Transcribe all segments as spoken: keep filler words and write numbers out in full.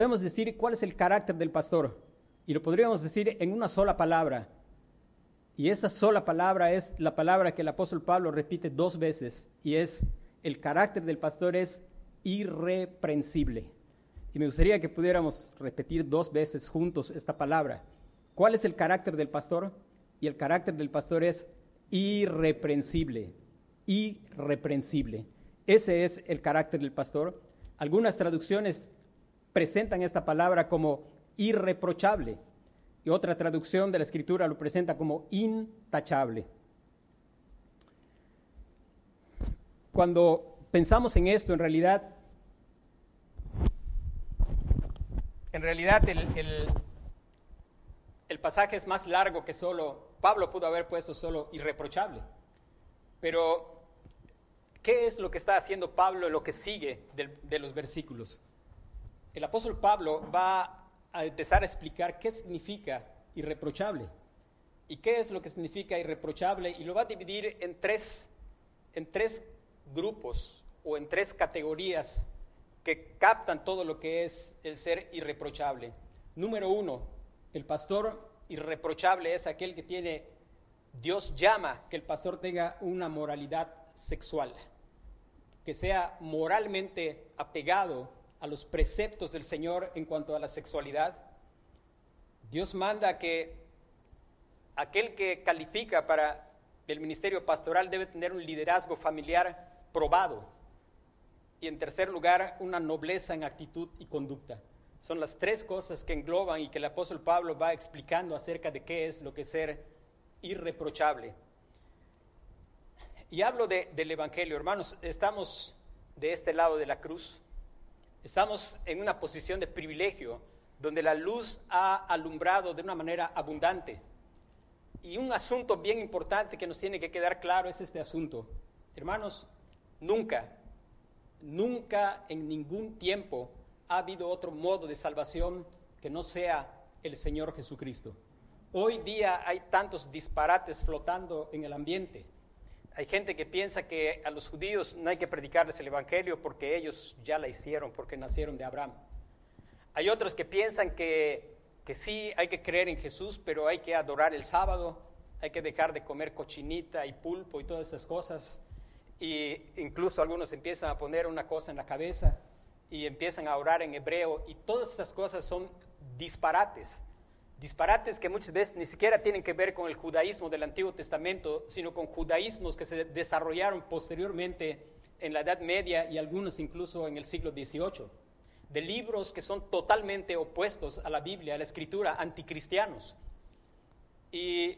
Podemos decir cuál es el carácter del pastor, y lo podríamos decir en una sola palabra, y esa sola palabra es la palabra que el apóstol Pablo repite dos veces, y es: el carácter del pastor es irreprensible. Y me gustaría que pudiéramos repetir dos veces juntos esta palabra. ¿Cuál es el carácter del pastor? Y el carácter del pastor es irreprensible, irreprensible. Ese es el carácter del pastor. Algunas traducciones presentan esta palabra como irreprochable, y otra traducción de la Escritura lo presenta como intachable. Cuando pensamos en esto, en realidad, en realidad el, el, el pasaje es más largo que solo, Pablo pudo haber puesto solo irreprochable, pero ¿qué es lo que está haciendo Pablo en lo que sigue de, de los versículos? El apóstol Pablo va a empezar a explicar qué significa irreprochable y qué es lo que significa irreprochable, y lo va a dividir en tres, en tres grupos o en tres categorías que captan todo lo que es el ser irreprochable. Número uno, el pastor irreprochable es aquel que tiene, Dios llama que el pastor tenga una moralidad sexual, que sea moralmente apegado a los preceptos del Señor en cuanto a la sexualidad. Dios manda que aquel que califica para el ministerio pastoral debe tener un liderazgo familiar probado. Y en tercer lugar, una nobleza en actitud y conducta. Son las tres cosas que engloban y que el apóstol Pablo va explicando acerca de qué es lo que es ser irreprochable. Y hablo de, del Evangelio, hermanos. Estamos de este lado de la cruz. Estamos en una posición de privilegio donde la luz ha alumbrado de una manera abundante. Y un asunto bien importante que nos tiene que quedar claro es este asunto. Hermanos, nunca, nunca en ningún tiempo ha habido otro modo de salvación que no sea el Señor Jesucristo. Hoy día hay tantos disparates flotando en el ambiente. Hay gente que piensa que a los judíos no hay que predicarles el evangelio porque ellos ya la hicieron, porque nacieron de Abraham. Hay otros que piensan que, que sí hay que creer en Jesús, pero hay que adorar el sábado, hay que dejar de comer cochinita y pulpo y todas esas cosas. Y incluso algunos empiezan a poner una cosa en la cabeza y empiezan a orar en hebreo, y todas esas cosas son disparates. Disparates que muchas veces ni siquiera tienen que ver con el judaísmo del Antiguo Testamento, sino con judaísmos que se desarrollaron posteriormente en la Edad Media y algunos incluso en el siglo dieciocho, de libros que son totalmente opuestos a la Biblia, a la Escritura, anticristianos. Y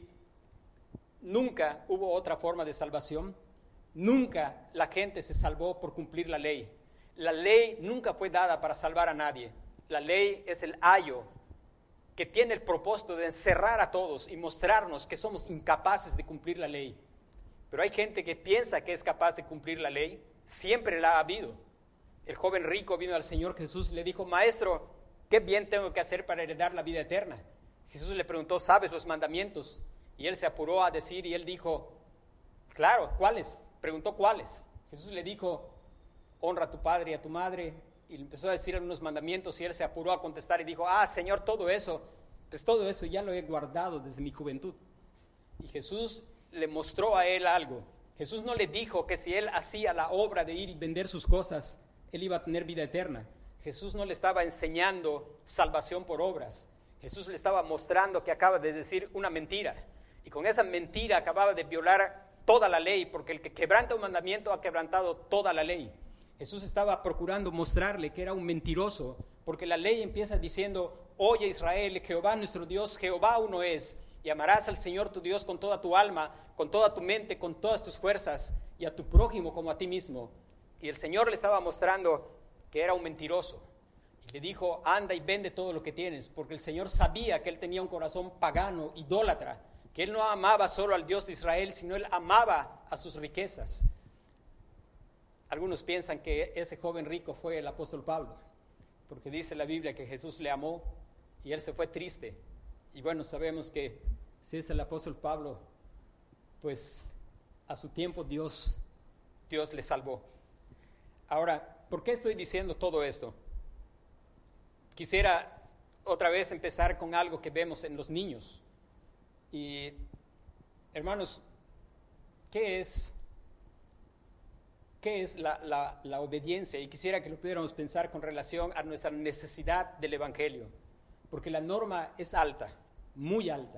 nunca hubo otra forma de salvación, nunca la gente se salvó por cumplir la ley. La ley nunca fue dada para salvar a nadie. La ley es el ayo que tiene el propósito de encerrar a todos y mostrarnos que somos incapaces de cumplir la ley. Pero hay gente que piensa que es capaz de cumplir la ley, siempre la ha habido. El joven rico vino al Señor Jesús y le dijo: Maestro, ¿qué bien tengo que hacer para heredar la vida eterna? Jesús le preguntó: ¿sabes los mandamientos? Y él se apuró a decir, y él dijo: claro, ¿cuáles? Preguntó cuáles. Jesús le dijo: honra a tu padre y a tu madre. Y le empezó a decir algunos mandamientos, y él se apuró a contestar y dijo: ah, Señor, todo eso, pues todo eso ya lo he guardado desde mi juventud. Y Jesús le mostró a él algo. Jesús no le dijo que si él hacía la obra de ir y vender sus cosas, él iba a tener vida eterna. Jesús no le estaba enseñando salvación por obras. Jesús le estaba mostrando que acaba de decir una mentira, y con esa mentira acababa de violar toda la ley, porque el que quebranta un mandamiento ha quebrantado toda la ley. Jesús estaba procurando mostrarle que era un mentiroso, porque la ley empieza diciendo: oye Israel, Jehová nuestro Dios, Jehová uno es, y amarás al Señor tu Dios con toda tu alma, con toda tu mente, con todas tus fuerzas, y a tu prójimo como a ti mismo. Y el Señor le estaba mostrando que era un mentiroso, y le dijo: anda y vende todo lo que tienes, porque el Señor sabía que él tenía un corazón pagano, idólatra, que él no amaba solo al Dios de Israel, sino él amaba a sus riquezas. Algunos piensan que ese joven rico fue el apóstol Pablo, porque dice la Biblia que Jesús le amó y él se fue triste. Y bueno, sabemos que si es el apóstol Pablo, pues a su tiempo Dios, Dios le salvó. Ahora, ¿por qué estoy diciendo todo esto? quisiera otra vez empezar con algo que vemos en los niños. Y, hermanos, ¿qué es, qué es la, la, la obediencia? Y quisiera que lo pudiéramos pensar con relación a nuestra necesidad del Evangelio, porque la norma es alta, muy alta.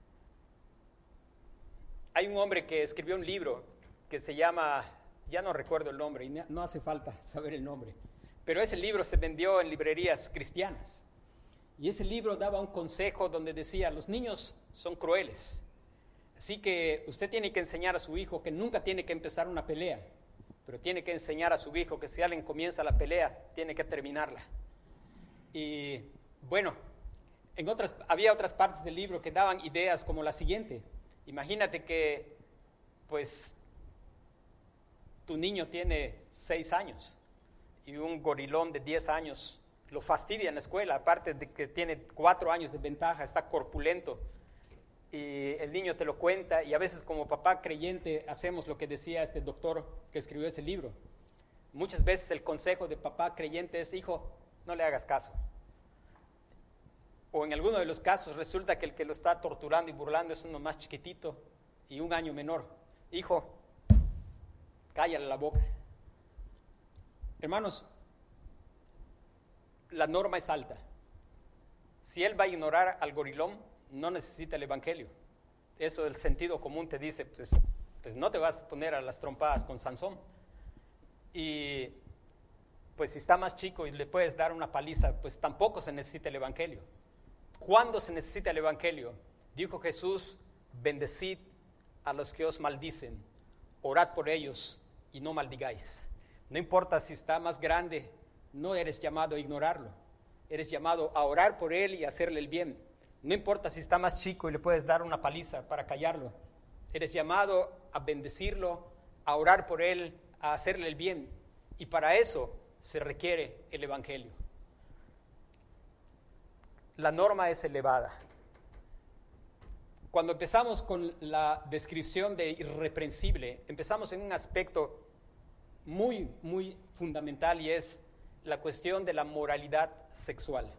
Hay un hombre que escribió un libro que se llama, ya no recuerdo el nombre, y no hace falta saber el nombre, pero ese libro se vendió en librerías cristianas. Y ese libro daba un consejo donde decía, los niños son crueles, así que usted tiene que enseñar a su hijo que nunca tiene que empezar una pelea, pero tiene que enseñar a su hijo que si alguien comienza la pelea, tiene que terminarla. Y bueno, en otras, había otras partes del libro que daban ideas como la siguiente. Imagínate que, pues, tu niño tiene seis años y un gorilón de diez años lo fastidia en la escuela, aparte de que tiene cuatro años de ventaja, está corpulento, y el niño te lo cuenta, y a veces como papá creyente hacemos lo que decía este doctor que escribió ese libro. Muchas veces el consejo de papá creyente es, hijo, no le hagas caso. O en alguno de los casos resulta que el que lo está torturando y burlando es uno más chiquitito y un año menor. Hijo, cállale la boca. Hermanos, la norma es alta. Si él va a ignorar al gorilón, no necesita el Evangelio. Eso del sentido común te dice, pues, pues no te vas a poner a las trompadas con Sansón. Y pues si está más chico y le puedes dar una paliza, pues tampoco se necesita el Evangelio. ¿Cuándo se necesita el Evangelio? Dijo Jesús, bendecid a los que os maldicen, orad por ellos y no maldigáis. No importa si está más grande, no eres llamado a ignorarlo, eres llamado a orar por él y hacerle el bien. No importa si está más chico y le puedes dar una paliza para callarlo, eres llamado a bendecirlo, a orar por él, a hacerle el bien, y para eso se requiere el Evangelio. La norma es elevada. Cuando empezamos con la descripción de irreprensible, empezamos en un aspecto muy, muy fundamental, y es la cuestión de la moralidad sexual.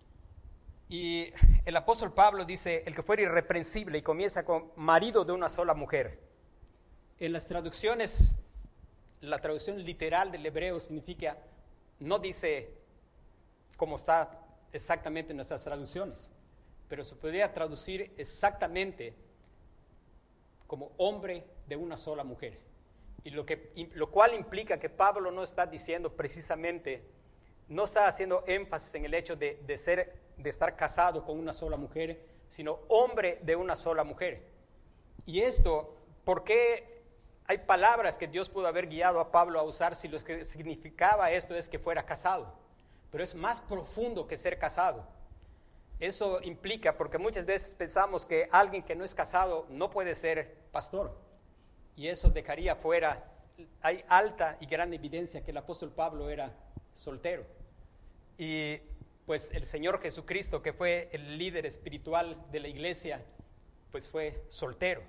Y el apóstol Pablo dice, el que fuera irreprensible, y comienza con marido de una sola mujer. En las traducciones, la traducción literal del hebreo significa, no dice como está exactamente en nuestras traducciones, pero se podría traducir exactamente como hombre de una sola mujer. Y lo, que, lo cual implica que Pablo no está diciendo precisamente, no está haciendo énfasis en el hecho de, de, ser, de estar casado con una sola mujer, sino hombre de una sola mujer. Y esto, ¿por qué hay palabras que Dios pudo haber guiado a Pablo a usar si lo que significaba esto es que fuera casado? Pero es más profundo que ser casado. Eso implica, porque muchas veces pensamos que alguien que no es casado no puede ser pastor, y eso dejaría fuera, hay alta y gran evidencia que el apóstol Pablo era soltero, y pues el Señor Jesucristo, que fue el líder espiritual de la iglesia, pues fue soltero.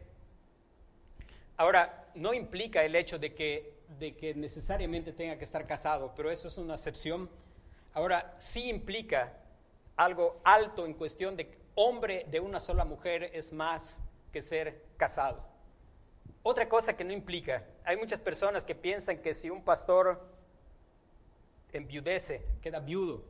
Ahora, no implica el hecho de que, de que necesariamente tenga que estar casado, pero eso es una excepción. Ahora, sí implica algo alto en cuestión de que hombre de una sola mujer es más que ser casado. Otra cosa que no implica, hay muchas personas que piensan que si un pastor enviudece, queda viudo,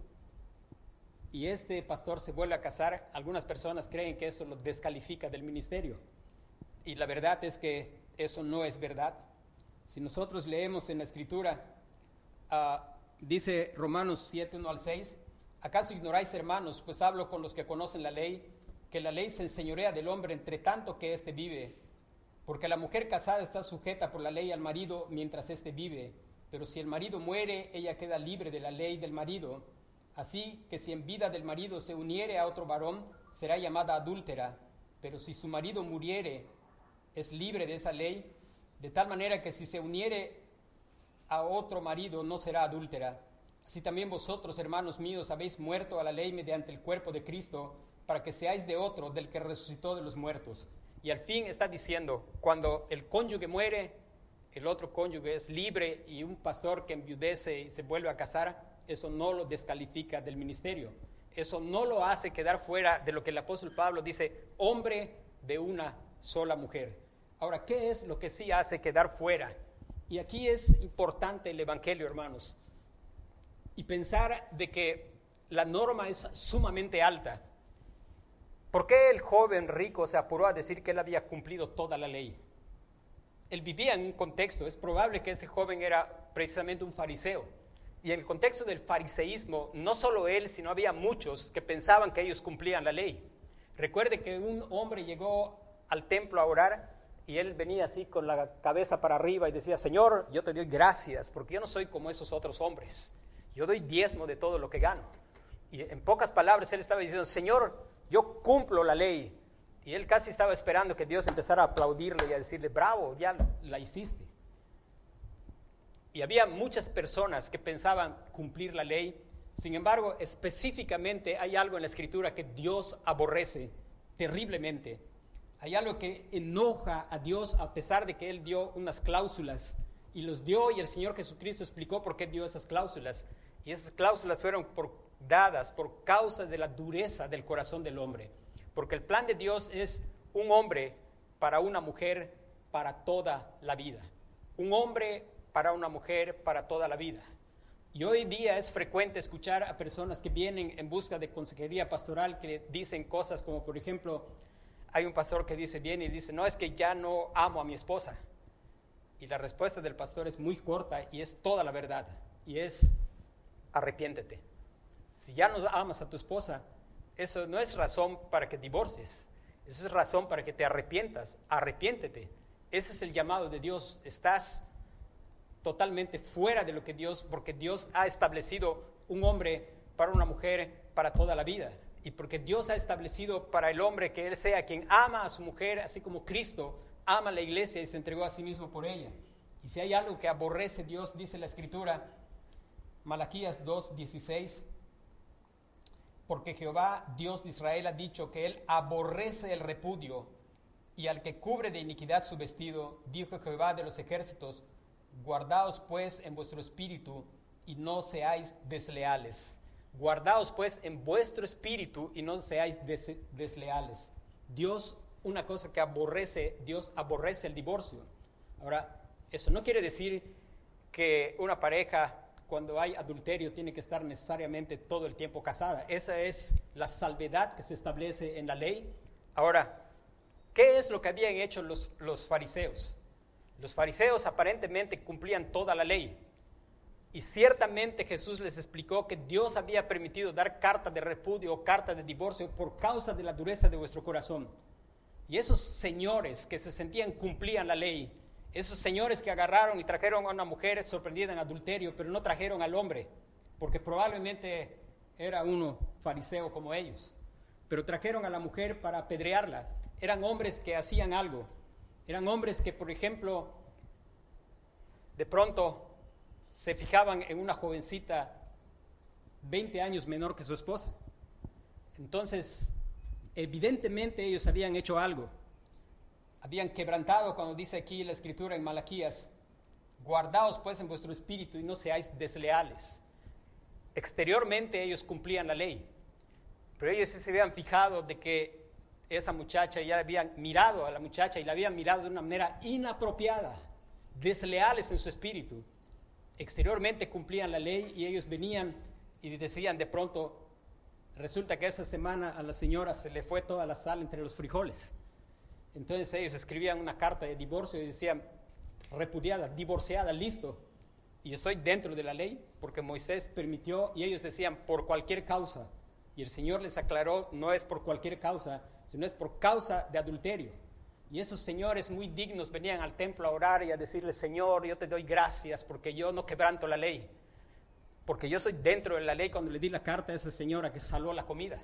y este pastor se vuelve a casar, algunas personas creen que eso lo descalifica del ministerio. Y la verdad es que eso no es verdad. Si nosotros leemos en la Escritura, uh, dice Romanos siete, uno al seis, ¿acaso ignoráis, hermanos, pues hablo con los que conocen la ley, que la ley se enseñorea del hombre entre tanto que éste vive? Porque la mujer casada está sujeta por la ley al marido mientras éste vive, pero si el marido muere, ella queda libre de la ley del marido. Así que si en vida del marido se uniere a otro varón, será llamada adúltera, pero si su marido muriere, es libre de esa ley, de tal manera que si se uniere a otro marido, no será adúltera. Así también vosotros, hermanos míos, habéis muerto a la ley mediante el cuerpo de Cristo, para que seáis de otro, del que resucitó de los muertos. Y al fin está diciendo, cuando el cónyuge muere, el otro cónyuge es libre, y un pastor que enviudece y se vuelve a casar, eso no lo descalifica del ministerio. Eso no lo hace quedar fuera de lo que el apóstol Pablo dice, hombre de una sola mujer. Ahora, ¿qué es lo que sí hace quedar fuera? Y aquí es importante el evangelio, hermanos, y pensar de que la norma es sumamente alta. ¿Por qué el joven rico se apuró a decir que él había cumplido toda la ley? Él vivía en un contexto, es probable que este joven era precisamente un fariseo. Y en el contexto del fariseísmo, no solo él, sino había muchos que pensaban que ellos cumplían la ley. Recuerde que un hombre llegó al templo a orar y él venía así con la cabeza para arriba y decía, Señor, yo te doy gracias porque yo no soy como esos otros hombres. Yo doy diezmo de todo lo que gano. Y en pocas palabras él estaba diciendo, Señor, yo cumplo la ley. Y él casi estaba esperando que Dios empezara a aplaudirle y a decirle, bravo, ya la hiciste. Y había muchas personas que pensaban cumplir la ley. Sin embargo, específicamente hay algo en la Escritura que Dios aborrece terriblemente. Hay algo que enoja a Dios a pesar de que Él dio unas cláusulas. Y los dio y el Señor Jesucristo explicó por qué dio esas cláusulas. Y esas cláusulas fueron por, dadas por causa de la dureza del corazón del hombre. Porque el plan de Dios es un hombre para una mujer para toda la vida. Un hombre para una mujer para toda la vida. Y hoy día es frecuente escuchar a personas que vienen en busca de consejería pastoral que dicen cosas como, por ejemplo, hay un pastor que dice, viene y dice, no, es que ya no amo a mi esposa. Y la respuesta del pastor es muy corta y es toda la verdad. Y es, arrepiéntete. Si ya no amas a tu esposa, eso no es razón para que divorcies. Eso es razón para que te arrepientas. Arrepiéntete. Ese es el llamado de Dios. Estás totalmente fuera de lo que Dios, porque Dios ha establecido un hombre para una mujer para toda la vida. Y porque Dios ha establecido para el hombre que él sea quien ama a su mujer, así como Cristo ama a la iglesia y se entregó a sí mismo por ella. Y si hay algo que aborrece Dios, dice la Escritura, Malaquías dos dieciséis, porque Jehová, Dios de Israel, ha dicho que él aborrece el repudio, y al que cubre de iniquidad su vestido, dijo Jehová de los ejércitos, guardaos pues en vuestro espíritu y no seáis desleales. Guardaos pues en vuestro espíritu y no seáis des- desleales. Dios, una cosa que aborrece, Dios aborrece el divorcio. Ahora, eso no quiere decir que una pareja, cuando hay adulterio, tiene que estar necesariamente todo el tiempo casada. Esa es la salvedad que se establece en la ley. Ahora, ¿qué es lo que habían hecho los, los fariseos? Los fariseos aparentemente cumplían toda la ley. Y ciertamente Jesús les explicó que Dios había permitido dar carta de repudio o carta de divorcio por causa de la dureza de vuestro corazón. Y esos señores que se sentían cumplían la ley, esos señores que agarraron y trajeron a una mujer sorprendida en adulterio, pero no trajeron al hombre, porque probablemente era uno fariseo como ellos, pero trajeron a la mujer para apedrearla. Eran hombres que hacían algo, eran hombres que, por ejemplo, de pronto se fijaban en una jovencita veinte años menor que su esposa. Entonces, evidentemente ellos habían hecho algo. Habían quebrantado, cuando dice aquí la Escritura en Malaquías, guardaos pues en vuestro espíritu y no seáis desleales. Exteriormente ellos cumplían la ley, pero ellos sí se habían fijado de que esa muchacha, ya habían mirado a la muchacha y la habían mirado de una manera inapropiada, desleales en su espíritu. Exteriormente cumplían la ley y ellos venían y decían de pronto, resulta que esa semana a la señora se le fue toda la sal entre los frijoles. Entonces ellos escribían una carta de divorcio y decían, repudiada, divorciada, listo. Y estoy dentro de la ley porque Moisés permitió, y ellos decían, por cualquier causa. Y el Señor les aclaró, no es por cualquier causa, sino es por causa de adulterio. Y esos señores muy dignos venían al templo a orar y a decirle, Señor, yo te doy gracias porque yo no quebranto la ley. Porque yo soy dentro de la ley cuando le di la carta a esa señora que saló la comida.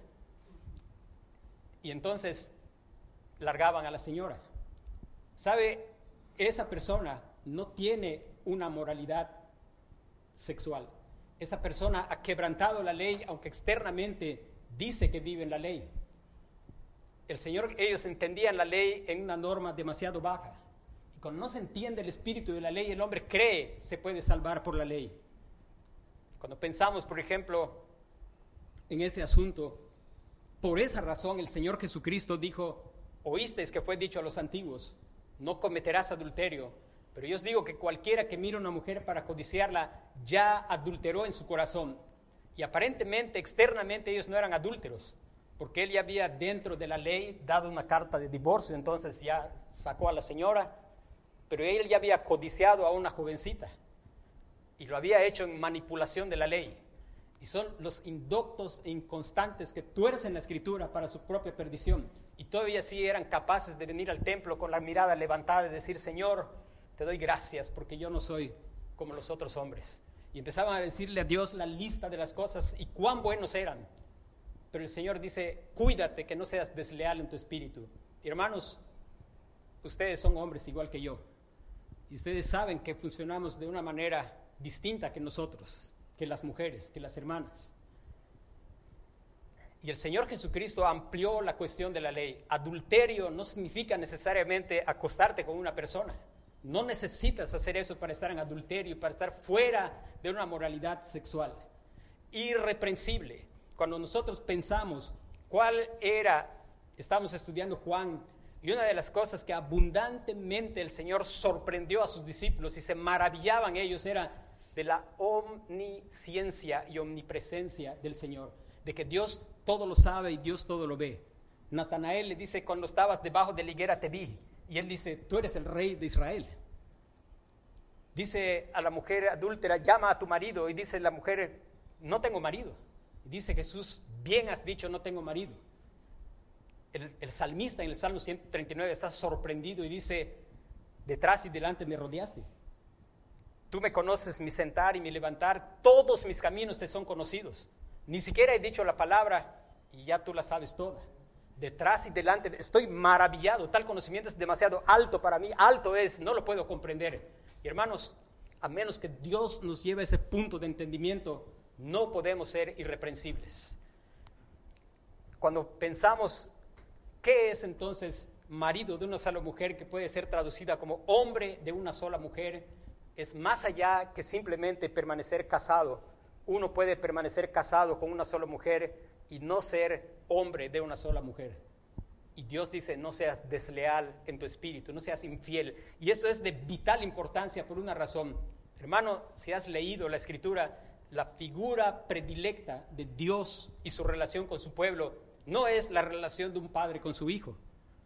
Y entonces largaban a la señora. ¿Sabe? Esa persona no tiene una moralidad sexual. Esa persona ha quebrantado la ley, aunque externamente dice que vive en la ley. El Señor, ellos entendían la ley en una norma demasiado baja. Y cuando no se entiende el espíritu de la ley, el hombre cree se puede salvar por la ley. Cuando pensamos, por ejemplo, en este asunto, por esa razón el Señor Jesucristo dijo, oísteis que fue dicho a los antiguos, no cometerás adulterio, pero yo os digo que cualquiera que mire a una mujer para codiciarla, ya adulteró en su corazón. Y aparentemente, externamente, ellos no eran adúlteros, porque él ya había dentro de la ley dado una carta de divorcio, entonces ya sacó a la señora, pero él ya había codiciado a una jovencita, y lo había hecho en manipulación de la ley. Y son los indoctos e inconstantes que tuercen la Escritura para su propia perdición. Y todavía sí eran capaces de venir al templo con la mirada levantada y decir, Señor, te doy gracias porque yo no soy como los otros hombres. Y empezaban a decirle a Dios la lista de las cosas y cuán buenos eran. Pero el Señor dice, cuídate que no seas desleal en tu espíritu. Y hermanos, ustedes son hombres igual que yo. Y ustedes saben que funcionamos de una manera distinta que nosotros, que las mujeres, que las hermanas. Y el Señor Jesucristo amplió la cuestión de la ley. Adulterio no significa necesariamente acostarte con una persona. No necesitas hacer eso para estar en adulterio, para estar fuera de una moralidad sexual. Irreprensible. Cuando nosotros pensamos cuál era, estamos estudiando Juan, y una de las cosas que abundantemente el Señor sorprendió a sus discípulos y se maravillaban ellos era de la omnisciencia y omnipresencia del Señor, de que Dios todo lo sabe y Dios todo lo ve. Natanael le dice, cuando estabas debajo de la higuera te vi, y él dice, tú eres el rey de Israel. Dice a la mujer adúltera, llama a tu marido, y dice la mujer, no tengo marido. Y dice Jesús, bien has dicho, no tengo marido. El, el salmista en el Salmo ciento treinta y nueve está sorprendido y dice, detrás y delante me rodeaste. Tú me conoces mi sentar y mi levantar, todos mis caminos te son conocidos. Ni siquiera he dicho la palabra y ya tú la sabes toda. Detrás y delante, estoy maravillado, tal conocimiento es demasiado alto para mí, alto es, no lo puedo comprender. Y hermanos, a menos que Dios nos lleve a ese punto de entendimiento, no podemos ser irreprensibles. Cuando pensamos, ¿qué es entonces marido de una sola mujer, que puede ser traducida como hombre de una sola mujer? Es más allá que simplemente permanecer casado. Uno puede permanecer casado con una sola mujer y no ser hombre de una sola mujer. Y Dios dice, no seas desleal en tu espíritu, no seas infiel. Y esto es de vital importancia por una razón. Hermano, si has leído la Escritura, la figura predilecta de Dios y su relación con su pueblo no es la relación de un padre con su hijo.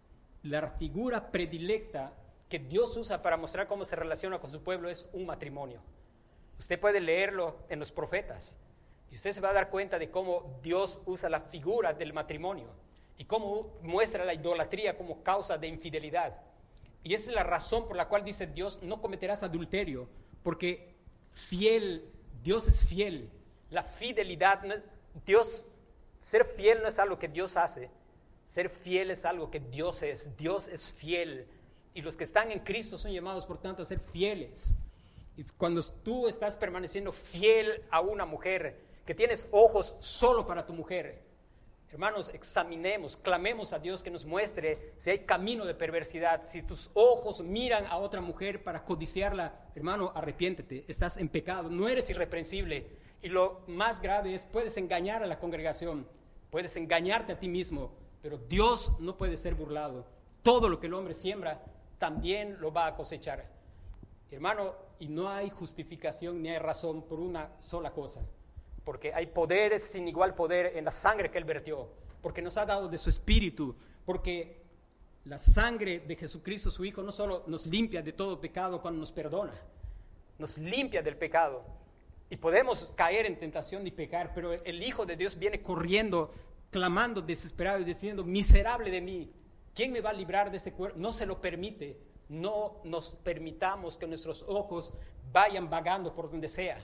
La figura predilecta que Dios usa para mostrar cómo se relaciona con su pueblo es un matrimonio. Usted puede leerlo en los profetas y usted se va a dar cuenta de cómo Dios usa la figura del matrimonio y cómo muestra la idolatría como causa de infidelidad. Y esa es la razón por la cual dice Dios, no cometerás adulterio, porque fiel, Dios es fiel. La fidelidad, no es, Dios, ser fiel no es algo que Dios hace, ser fiel es algo que Dios es. Dios es fiel. Y los que están en Cristo son llamados, por tanto, a ser fieles. Y cuando tú estás permaneciendo fiel a una mujer, que tienes ojos solo para tu mujer, hermanos, examinemos, clamemos a Dios que nos muestre si hay camino de perversidad. Si tus ojos miran a otra mujer para codiciarla, hermano, arrepiéntete, estás en pecado, no eres irreprensible. Y lo más grave es, puedes engañar a la congregación, puedes engañarte a ti mismo, pero Dios no puede ser burlado. Todo lo que el hombre siembra, también lo va a cosechar. Hermano, y no hay justificación ni hay razón por una sola cosa, porque hay poderes sin igual poder en la sangre que Él vertió, porque nos ha dado de su espíritu, porque la sangre de Jesucristo, su Hijo, no solo nos limpia de todo pecado cuando nos perdona, nos limpia del pecado, y podemos caer en tentación y pecar, pero el Hijo de Dios viene corriendo, clamando desesperado y diciendo, miserable de mí, ¿quién me va a librar de este cuerpo? No se lo permite. No nos permitamos que nuestros ojos vayan vagando por donde sea.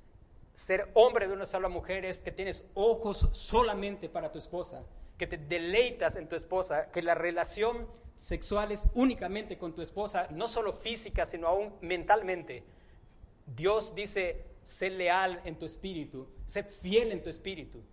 Ser hombre de una sola mujer es que tienes ojos solamente para tu esposa, que te deleitas en tu esposa, que la relación sexual es únicamente con tu esposa, no solo física, sino aún mentalmente. Dios dice, sé leal en tu espíritu, sé fiel en tu espíritu.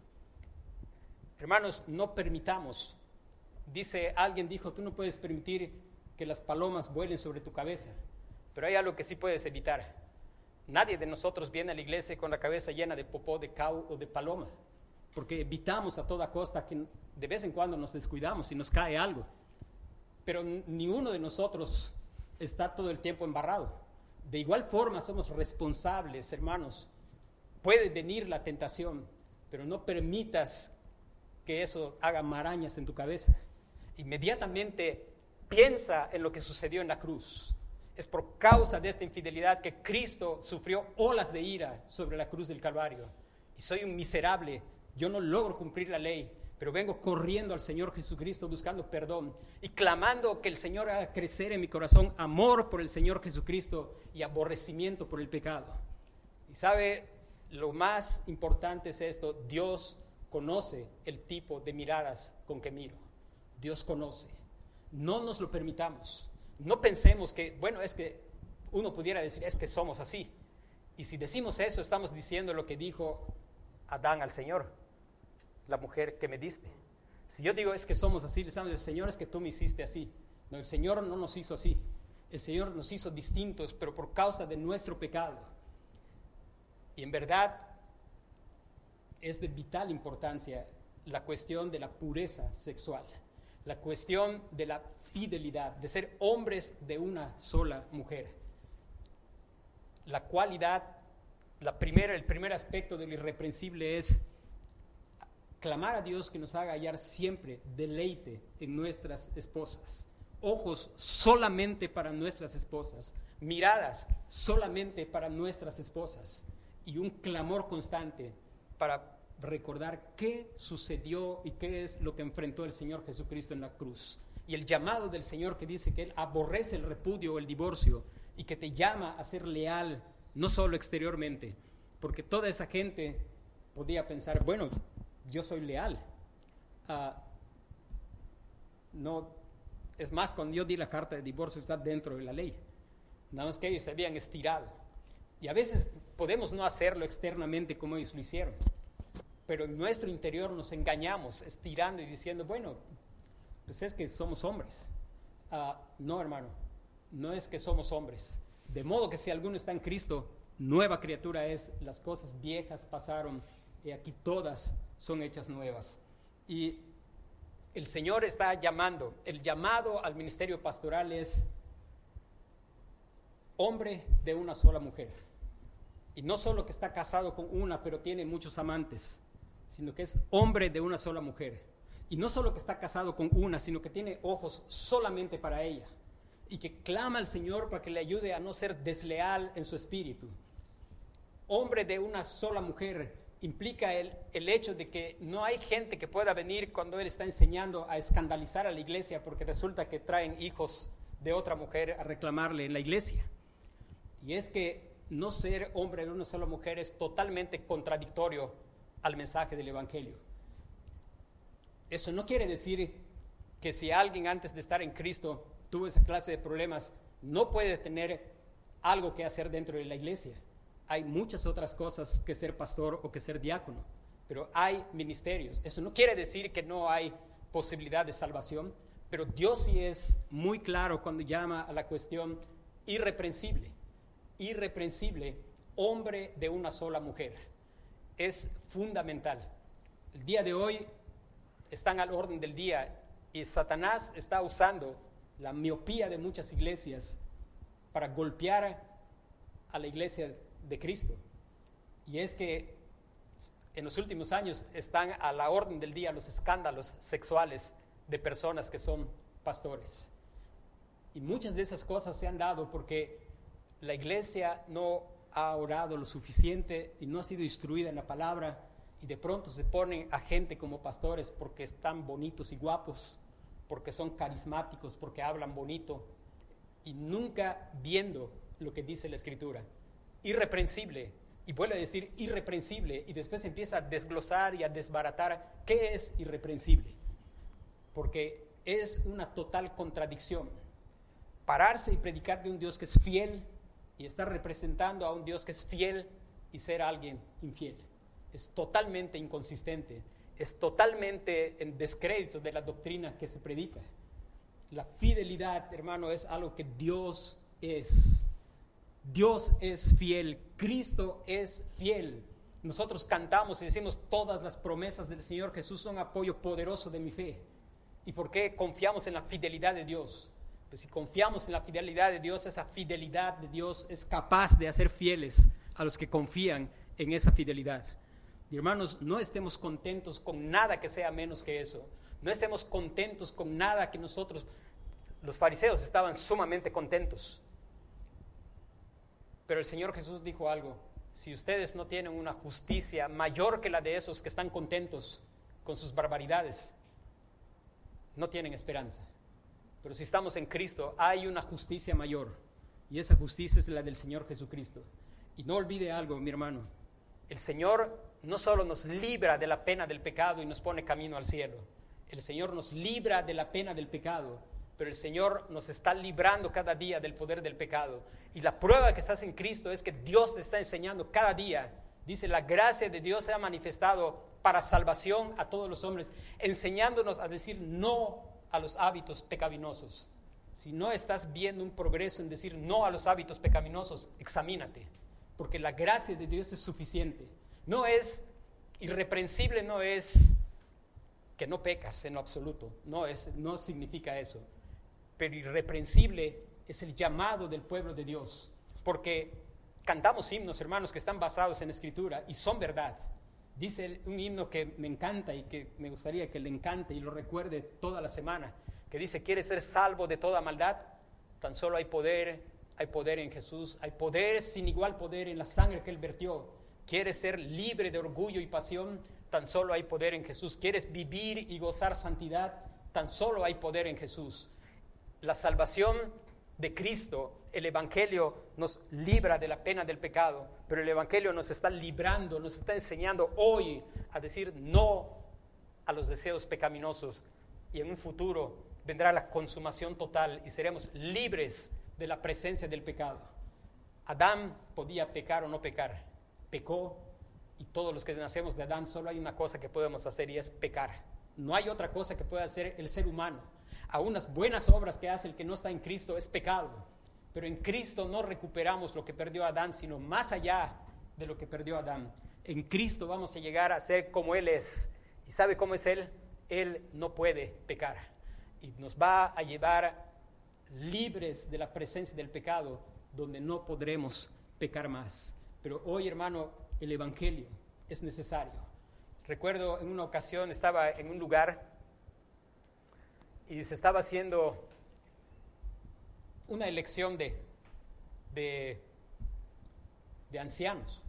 Hermanos, no permitamos. Dice, alguien dijo, tú no puedes permitir que las palomas vuelen sobre tu cabeza, pero hay algo que sí puedes evitar. Nadie de nosotros viene a la iglesia con la cabeza llena de popó de cau o de paloma, porque evitamos a toda costa que de vez en cuando nos descuidamos y nos cae algo. Pero ni uno de nosotros está todo el tiempo embarrado. De igual forma somos responsables, hermanos. Puede venir la tentación, pero no permitas que eso haga marañas en tu cabeza. Inmediatamente piensa en lo que sucedió en la cruz. Es por causa de esta infidelidad que Cristo sufrió olas de ira sobre la cruz del Calvario. Y soy un miserable, yo no logro cumplir la ley, pero vengo corriendo al Señor Jesucristo buscando perdón y clamando que el Señor haga crecer en mi corazón amor por el Señor Jesucristo y aborrecimiento por el pecado. Y sabe, lo más importante es esto: Dios conoce el tipo de miradas con que miro. Dios conoce. No nos lo permitamos. No pensemos que, bueno, es que uno pudiera decir, es que somos así. Y si decimos eso, estamos diciendo lo que dijo Adán al Señor: la mujer que me diste. Si yo digo es que somos así, le estamos diciendo, Señor, es que tú me hiciste así. No, el Señor no nos hizo así. El Señor nos hizo distintos, pero por causa de nuestro pecado. Y en verdad es de vital importancia la cuestión de la pureza sexual, la cuestión de la fidelidad, de ser hombres de una sola mujer. La cualidad, la primera, el primer aspecto del irreprensible es clamar a Dios que nos haga hallar siempre deleite en nuestras esposas, ojos solamente para nuestras esposas, miradas solamente para nuestras esposas y un clamor constante para recordar qué sucedió y qué es lo que enfrentó el Señor Jesucristo en la cruz. Y el llamado del Señor que dice que Él aborrece el repudio o el divorcio y que te llama a ser leal, no solo exteriormente, porque toda esa gente podía pensar, bueno, yo soy leal. Uh, no, es más, cuando yo di la carta de divorcio está dentro de la ley. Nada más que ellos se habían estirado. Y a veces podemos no hacerlo externamente como ellos lo hicieron, pero en nuestro interior nos engañamos estirando y diciendo, bueno, pues es que somos hombres. Uh, no, hermano, no es que somos hombres. De modo que si alguno está en Cristo, nueva criatura es, las cosas viejas pasaron y aquí todas son hechas nuevas. Y el Señor está llamando, el llamado al ministerio pastoral es hombre de una sola mujer. Y no solo que está casado con una, pero tiene muchos amantes, sino que es hombre de una sola mujer. Y no solo que está casado con una, sino que tiene ojos solamente para ella. Y que clama al Señor para que le ayude a no ser desleal en su espíritu. Hombre de una sola mujer implica el, el hecho de que no hay gente que pueda venir cuando él está enseñando a escandalizar a la iglesia porque resulta que traen hijos de otra mujer a reclamarle en la iglesia. Y es que no ser hombre de una sola mujer es totalmente contradictorio al mensaje del Evangelio. Eso no quiere decir que si alguien antes de estar en Cristo tuvo esa clase de problemas, no puede tener algo que hacer dentro de la iglesia. Hay muchas otras cosas que ser pastor o que ser diácono, pero hay ministerios. Eso no quiere decir que no hay posibilidad de salvación, pero Dios sí es muy claro cuando llama a la cuestión irreprensible, irreprensible, hombre de una sola mujer. Es fundamental. El día de hoy están al orden del día y Satanás está usando la miopía de muchas iglesias para golpear a la iglesia de Cristo. Y es que en los últimos años están a la orden del día los escándalos sexuales de personas que son pastores. Y muchas de esas cosas se han dado porque la iglesia no ha orado lo suficiente y no ha sido instruida en la palabra, y de pronto se ponen a gente como pastores porque están bonitos y guapos, porque son carismáticos, porque hablan bonito, y nunca viendo lo que dice la Escritura. Irreprensible, y vuelve a decir irreprensible, y después empieza a desglosar y a desbaratar qué es irreprensible, porque es una total contradicción pararse y predicar de un Dios que es fiel y estar representando a un Dios que es fiel y ser alguien infiel. Es totalmente inconsistente, es totalmente en descrédito de la doctrina que se predica. La fidelidad, hermano, es algo que Dios es. Dios es fiel, Cristo es fiel. Nosotros cantamos y decimos, todas las promesas del Señor Jesús son apoyo poderoso de mi fe. ¿Y por qué confiamos en la fidelidad de Dios? Pues si confiamos en la fidelidad de Dios, esa fidelidad de Dios es capaz de hacer fieles a los que confían en esa fidelidad. Y hermanos, no estemos contentos con nada que sea menos que eso. No estemos contentos con nada que nosotros, los fariseos estaban sumamente contentos. Pero el Señor Jesús dijo algo: si ustedes no tienen una justicia mayor que la de esos que están contentos con sus barbaridades, no tienen esperanza. Pero si estamos en Cristo, hay una justicia mayor, y esa justicia es la del Señor Jesucristo. Y no olvide algo, mi hermano: el Señor no solo nos libra de la pena del pecado y nos pone camino al cielo. El Señor nos libra de la pena del pecado, pero el Señor nos está librando cada día del poder del pecado. Y la prueba que estás en Cristo es que Dios te está enseñando cada día. Dice, la gracia de Dios se ha manifestado para salvación a todos los hombres, enseñándonos a decir no a los hábitos pecaminosos. Si no estás viendo un progreso en decir no a los hábitos pecaminosos, examínate, porque la gracia de Dios es suficiente. No es irreprensible, no es que no pecas en lo absoluto, no, es, no significa eso. Pero irreprensible es el llamado del pueblo de Dios, porque cantamos himnos, hermanos, que están basados en Escritura y son verdad. Dice un himno que me encanta y que me gustaría que le encante y lo recuerde toda la semana, que dice, ¿quieres ser salvo de toda maldad? Tan solo hay poder, hay poder en Jesús, hay poder sin igual poder en la sangre que Él vertió. ¿Quieres ser libre de orgullo y pasión? Tan solo hay poder en Jesús. ¿Quieres vivir y gozar santidad? Tan solo hay poder en Jesús. La salvación de Cristo, el Evangelio nos libra de la pena del pecado, pero el Evangelio nos está librando, nos está enseñando hoy a decir no a los deseos pecaminosos, y en un futuro vendrá la consumación total y seremos libres de la presencia del pecado. Adán podía pecar o no pecar, pecó, y todos los que nacemos de Adán solo hay una cosa que podemos hacer y es pecar. No hay otra cosa que pueda hacer el ser humano. Aún las buenas obras que hace el que no está en Cristo es pecado, pero en Cristo no recuperamos lo que perdió Adán, sino más allá de lo que perdió Adán. En Cristo vamos a llegar a ser como Él es. ¿Y sabe cómo es Él? Él no puede pecar y nos va a llevar libres de la presencia del pecado, donde no podremos pecar más. Pero hoy, hermano, el Evangelio es necesario. Recuerdo en una ocasión estaba en un lugar y se estaba haciendo una elección de, de, de ancianos.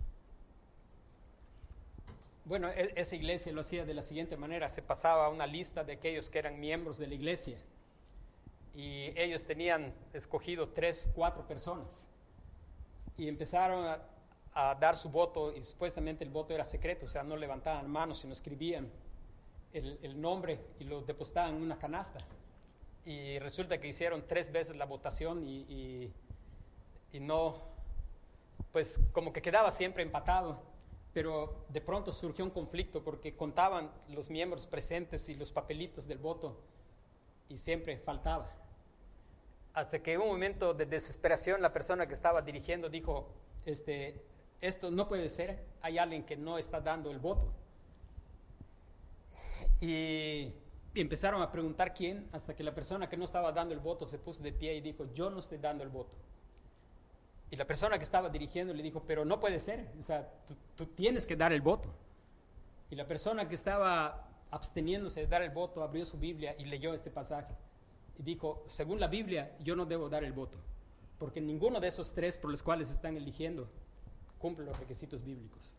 Bueno, esa iglesia lo hacía de la siguiente manera: se pasaba una lista de aquellos que eran miembros de la iglesia y ellos tenían escogido tres, cuatro personas y empezaron a, a dar su voto, y supuestamente el voto era secreto, o sea, no levantaban manos, sino escribían el, el nombre y lo depositaban en una canasta. Y resulta que hicieron tres veces la votación y, y, y no, pues como que quedaba siempre empatado. Pero de pronto surgió un conflicto porque contaban los miembros presentes y los papelitos del voto y siempre faltaba. Hasta que en un momento de desesperación la persona que estaba dirigiendo dijo, este, esto no puede ser, hay alguien que no está dando el voto. Y, y empezaron a preguntar quién, hasta que la persona que no estaba dando el voto se puso de pie y dijo, yo no estoy dando el voto. Y la persona que estaba dirigiendo le dijo, pero no puede ser, o sea, tú, tú tienes que dar el voto. Y la persona que estaba absteniéndose de dar el voto abrió su Biblia y leyó este pasaje. Y dijo, según la Biblia, yo no debo dar el voto, porque ninguno de esos tres por los cuales están eligiendo cumple los requisitos bíblicos.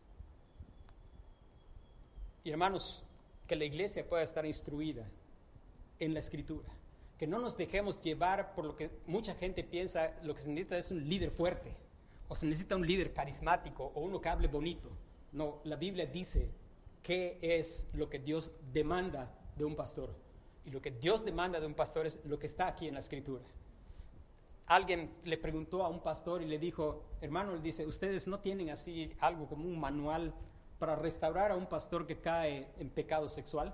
Y hermanos, que la iglesia pueda estar instruida en la Escritura. Que no nos dejemos llevar por lo que mucha gente piensa, lo que se necesita es un líder fuerte, o se necesita un líder carismático, o uno que hable bonito. No, la Biblia dice qué es lo que Dios demanda de un pastor. Y lo que Dios demanda de un pastor es lo que está aquí en la Escritura. Alguien le preguntó a un pastor y le dijo, hermano, le dice, ¿ustedes no tienen así algo como un manual para restaurar a un pastor que cae en pecado sexual?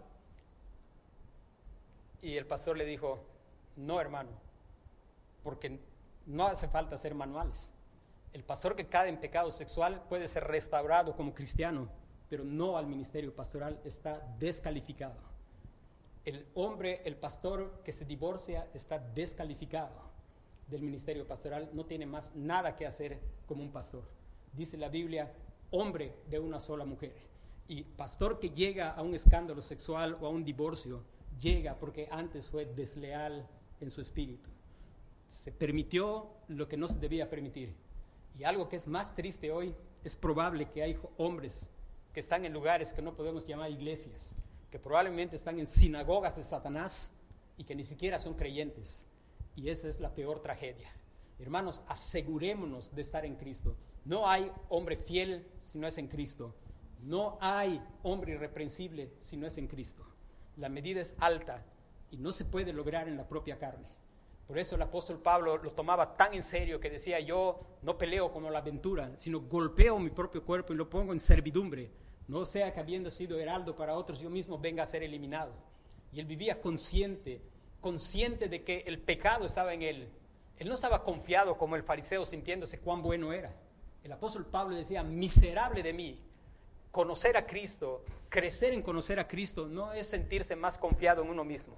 Y el pastor le dijo, no, hermano, porque no hace falta hacer manuales. El pastor que cae en pecado sexual puede ser restaurado como cristiano, pero no al ministerio pastoral, está descalificado. El hombre, el pastor que se divorcia, está descalificado del ministerio pastoral, no tiene más nada que hacer como un pastor. Dice la Biblia, hombre de una sola mujer. Y pastor que llega a un escándalo sexual o a un divorcio, llega porque antes fue desleal en su espíritu. Se permitió lo que no se debía permitir. Y algo que es más triste hoy, es probable que hay hombres que están en lugares que no podemos llamar iglesias, que probablemente están en sinagogas de Satanás y que ni siquiera son creyentes. Y esa es la peor tragedia. Hermanos, asegurémonos de estar en Cristo. No hay hombre fiel si no es en Cristo. No hay hombre irreprensible si no es en Cristo. La medida es alta y no se puede lograr en la propia carne. Por eso el apóstol Pablo lo tomaba tan en serio que decía, yo no peleo como la aventura, sino golpeo mi propio cuerpo y lo pongo en servidumbre. No sea que habiendo sido heraldo para otros, yo mismo venga a ser eliminado. Y él vivía consciente, consciente de que el pecado estaba en él. Él no estaba confiado como el fariseo sintiéndose cuán bueno era. El apóstol Pablo decía, miserable de mí. Conocer a Cristo, crecer en conocer a Cristo, no es sentirse más confiado en uno mismo.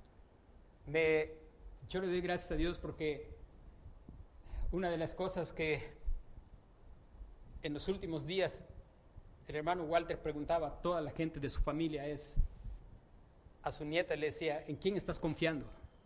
Me... Yo le doy gracias a Dios porque una de las cosas que en los últimos días el hermano Walter preguntaba a toda la gente de su familia es, a su nieta le decía, ¿en quién estás confiando?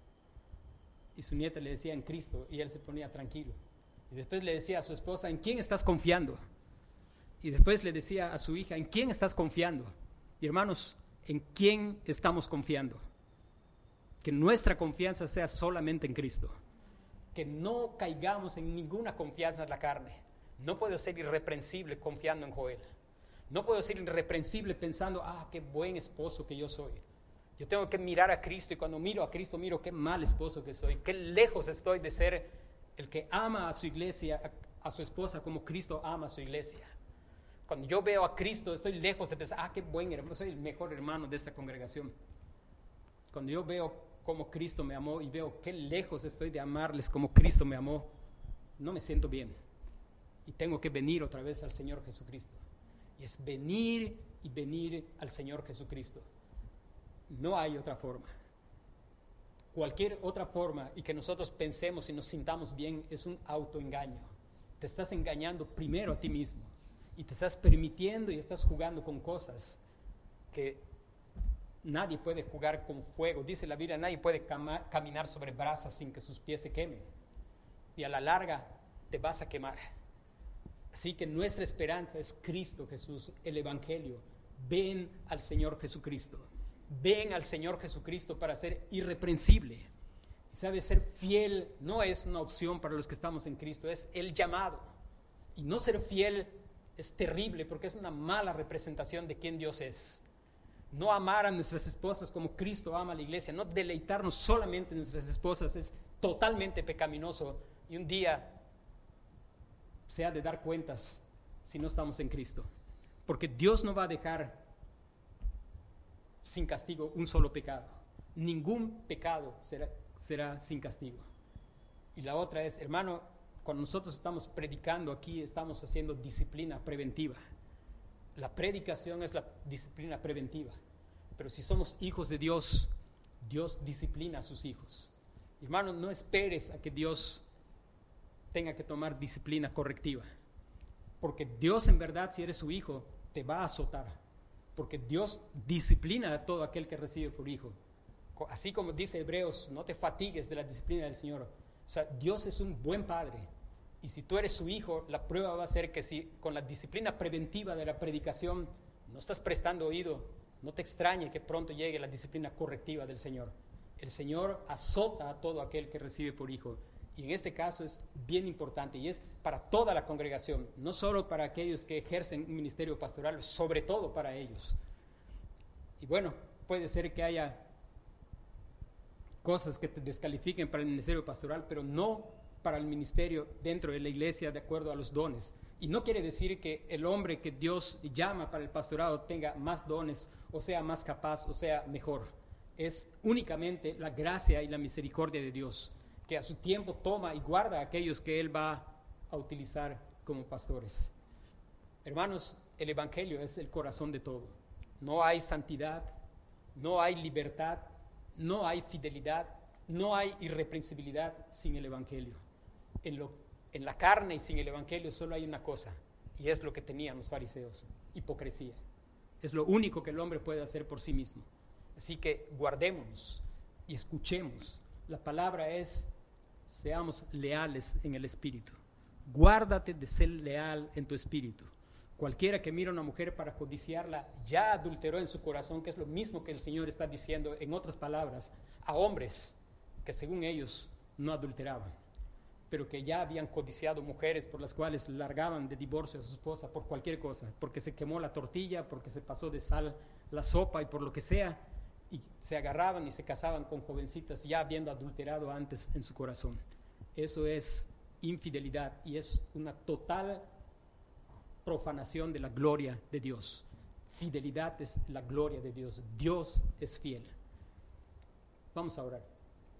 Y su nieta le decía, en Cristo, y él se ponía tranquilo. Y después le decía a su esposa, ¿en quién estás confiando? Y después le decía a su hija, ¿en quién estás confiando? Y hermanos, ¿en quién estamos confiando? Que nuestra confianza sea solamente en Cristo. Que no caigamos en ninguna confianza en la carne. No puedo ser irreprensible confiando en Joel. No puedo ser irreprensible pensando, ah, qué buen esposo que yo soy. Yo tengo que mirar a Cristo y cuando miro a Cristo, miro qué mal esposo que soy. Qué lejos estoy de ser el que ama a su iglesia, a, a su esposa como Cristo ama a su iglesia. Cuando yo veo a Cristo, estoy lejos de pensar, ah, qué buen hermano, soy el mejor hermano de esta congregación. Cuando yo veo cómo Cristo me amó y veo qué lejos estoy de amarles como Cristo me amó, no me siento bien. Y tengo que venir otra vez al Señor Jesucristo. Y es venir y venir al Señor Jesucristo. No hay otra forma. Cualquier otra forma y que nosotros pensemos y nos sintamos bien es un autoengaño. Te estás engañando primero a ti mismo y te estás permitiendo y estás jugando con cosas que nadie puede jugar con fuego. Dice la Biblia, nadie puede cama, caminar sobre brasas sin que sus pies se quemen. Y a la larga te vas a quemar. Así que nuestra esperanza es Cristo Jesús, el Evangelio. Ven al Señor Jesucristo. Ven al Señor Jesucristo para ser irreprensible. Y sabes, ser fiel no es una opción para los que estamos en Cristo, es el llamado. Y no ser fiel es terrible porque es una mala representación de quién Dios es. No amar a nuestras esposas como Cristo ama a la iglesia, no deleitarnos solamente en nuestras esposas es totalmente pecaminoso y un día se ha de dar cuentas si no estamos en Cristo. Porque Dios no va a dejar sin castigo un solo pecado. Ningún pecado será, será sin castigo. Y la otra es, hermano, cuando nosotros estamos predicando aquí, estamos haciendo disciplina preventiva. La predicación es la disciplina preventiva. Pero si somos hijos de Dios, Dios disciplina a sus hijos. Hermano, no esperes a que Dios tenga que tomar disciplina correctiva. Porque Dios en verdad, si eres su hijo, te va a azotar. Porque Dios disciplina a todo aquel que recibe por hijo. Así como dice Hebreos, no te fatigues de la disciplina del Señor. O sea, Dios es un buen padre. Y si tú eres su hijo, la prueba va a ser que si con la disciplina preventiva de la predicación no estás prestando oído, no te extrañe que pronto llegue la disciplina correctiva del Señor. El Señor azota a todo aquel que recibe por hijo. Y en este caso es bien importante y es para toda la congregación, no solo para aquellos que ejercen un ministerio pastoral, sobre todo para ellos. Y bueno, puede ser que haya cosas que te descalifiquen para el ministerio pastoral, pero no para el ministerio dentro de la iglesia de acuerdo a los dones. Y no quiere decir que el hombre que Dios llama para el pastorado tenga más dones, o sea más capaz, o sea mejor. Es únicamente la gracia y la misericordia de Dios, que a su tiempo toma y guarda a aquellos que Él va a utilizar como pastores. Hermanos, el Evangelio es el corazón de todo. No hay santidad, no hay libertad, no hay fidelidad, no hay irreprensibilidad sin el Evangelio. En, lo, en la carne y sin el Evangelio solo hay una cosa, y es lo que tenían los fariseos: hipocresía. Es lo único que el hombre puede hacer por sí mismo. Así que guardémonos y escuchemos. La palabra es: seamos leales en el espíritu. Guárdate de ser leal en tu espíritu. Cualquiera que mira a una mujer para codiciarla ya adulteró en su corazón, que es lo mismo que el Señor está diciendo, en otras palabras, a hombres que según ellos no adulteraban, pero que ya habían codiciado mujeres por las cuales largaban de divorcio a su esposa por cualquier cosa, porque se quemó la tortilla, porque se pasó de sal la sopa y por lo que sea, y se agarraban y se casaban con jovencitas ya habiendo adulterado antes en su corazón. Eso es infidelidad y es una total profanación de la gloria de Dios. Fidelidad es la gloria de Dios. Dios es fiel. Vamos a orar.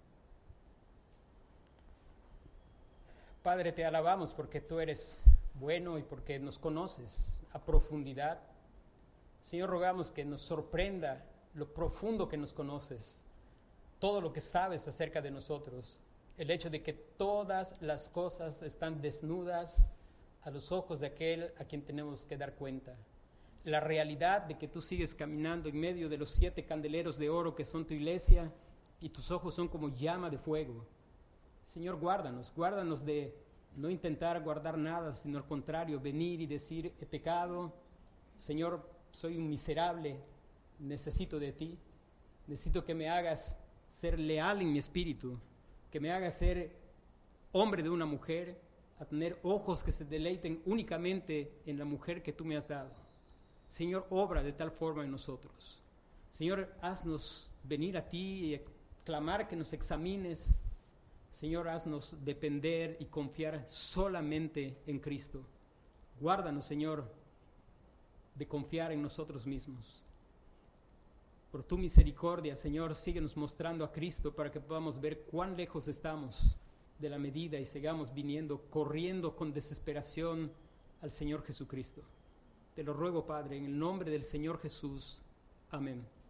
Padre, te alabamos porque tú eres bueno y porque nos conoces a profundidad. Señor, rogamos que nos sorprenda lo profundo que nos conoces, todo lo que sabes acerca de nosotros, el hecho de que todas las cosas están desnudas a los ojos de aquel a quien tenemos que dar cuenta. La realidad de que tú sigues caminando en medio de los siete candeleros de oro que son tu iglesia y tus ojos son como llama de fuego. Señor, guárdanos, guárdanos de no intentar guardar nada, sino al contrario, venir y decir: he pecado, Señor, soy un miserable, necesito de ti, necesito que me hagas ser leal en mi espíritu, que me hagas ser hombre de una mujer, a tener ojos que se deleiten únicamente en la mujer que tú me has dado. Señor, obra de tal forma en nosotros. Señor, haznos venir a ti y clamar que nos examines. Señor, haznos depender y confiar solamente en Cristo. Guárdanos, Señor, de confiar en nosotros mismos. Por tu misericordia, Señor, síguenos mostrando a Cristo para que podamos ver cuán lejos estamos de la medida y sigamos viniendo, corriendo con desesperación al Señor Jesucristo. Te lo ruego, Padre, en el nombre del Señor Jesús. Amén.